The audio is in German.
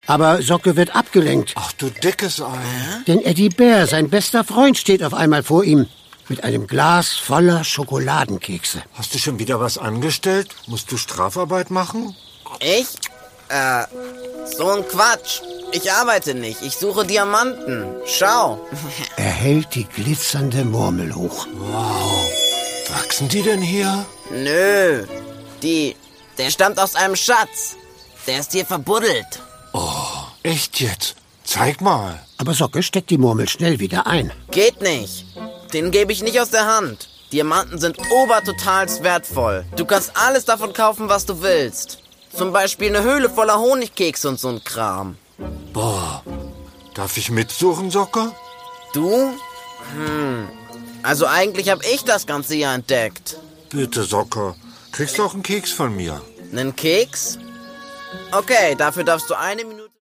Aber Socke wird abgelenkt. Ach du dickes Ei. Denn Eddie Bär, sein bester Freund, steht auf einmal vor ihm. Mit einem Glas voller Schokoladenkekse. Hast du schon wieder was angestellt? Musst du Strafarbeit machen? Ich? So ein Quatsch. Ich arbeite nicht. Ich suche Diamanten. Schau. Er hält die glitzernde Murmel hoch. Wow. Wachsen die denn hier? Nö. Der stammt aus einem Schatz. Der ist hier verbuddelt. Oh, echt jetzt? Zeig mal. Aber Socke steckt die Murmel schnell wieder ein. Geht nicht. Den gebe ich nicht aus der Hand. Diamanten sind obertotals wertvoll. Du kannst alles davon kaufen, was du willst. Zum Beispiel eine Höhle voller Honigkekse und so ein Kram. Boah. Darf ich mitsuchen, Socke? Du? Also eigentlich habe ich das Ganze ja entdeckt. Bitte, Socke. Kriegst du auch einen Keks von mir? Nen Keks? Okay, dafür darfst du 1 Minute...